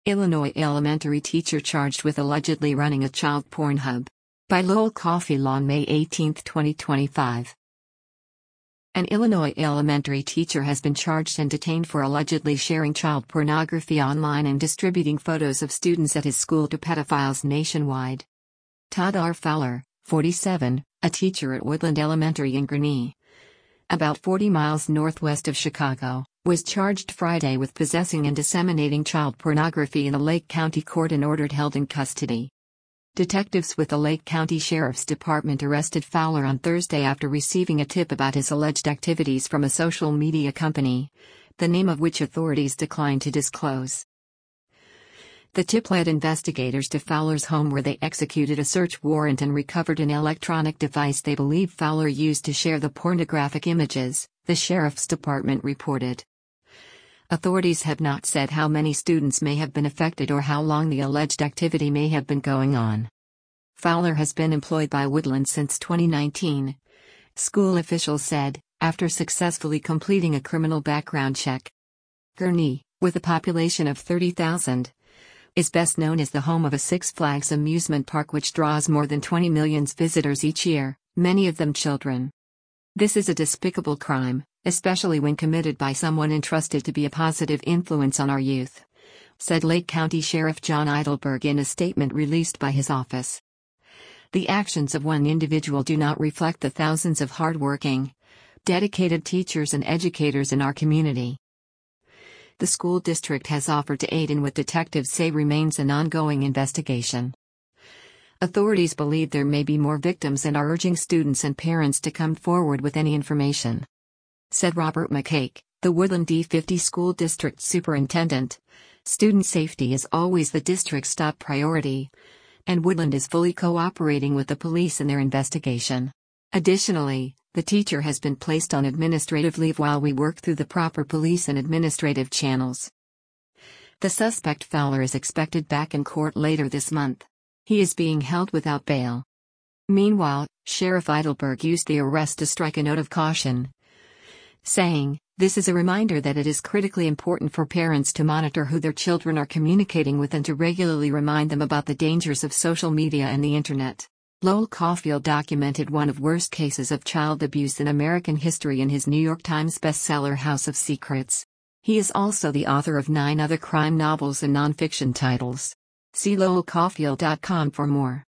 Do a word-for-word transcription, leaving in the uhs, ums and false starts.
Illinois elementary teacher charged with allegedly running a child porn hub. By Lowell Cauffiel on May eighteenth, twenty twenty-five. An Illinois elementary teacher has been charged and detained for allegedly sharing child pornography online and distributing photos of students at his school to pedophiles nationwide. Todd R. Fowler, forty-seven, a teacher at Woodland Elementary in Gurnee, about forty miles northwest of Chicago, was charged Friday with possessing and disseminating child pornography in a Lake County court and ordered held in custody. Detectives with the Lake County Sheriff's Department arrested Fowler on Thursday after receiving a tip about his alleged activities from a social media company, the name of which authorities declined to disclose. The tip led investigators to Fowler's home where they executed a search warrant and recovered an electronic device they believe Fowler used to share the pornographic images, the Sheriff's Department reported. Authorities have not said how many students may have been affected or how long the alleged activity may have been going on. Fowler has been employed by Woodland since twenty nineteen, school officials said, after successfully completing a criminal background check. Gurnee, with a population of thirty thousand, is best known as the home of a Six Flags amusement park which draws more than twenty million visitors each year, many of them children. This is a despicable crime, especially when committed by someone entrusted to be a positive influence on our youth, said Lake County Sheriff John Eidelberg in a statement released by his office. The actions of one individual do not reflect the thousands of hardworking, dedicated teachers and educators in our community. The school district has offered to aid in what detectives say remains an ongoing investigation. Authorities believe there may be more victims and are urging students and parents to come forward with any information, said Robert McCake, the Woodland D fifty School District Superintendent. Student safety is always the district's top priority, and Woodland is fully cooperating with the police in their investigation. Additionally, the teacher has been placed on administrative leave while we work through the proper police and administrative channels. The suspect Fowler is expected back in court later this month. He is being held without bail. Meanwhile, Sheriff Eidelberg used the arrest to strike a note of caution, saying, "This is a reminder that it is critically important for parents to monitor who their children are communicating with and to regularly remind them about the dangers of social media and the internet." Lowell Cauffiel documented one of the worst cases of child abuse in American history in his New York Times bestseller House of Secrets. He is also the author of nine other crime novels and nonfiction titles. See lowell cauffiel dot com for more.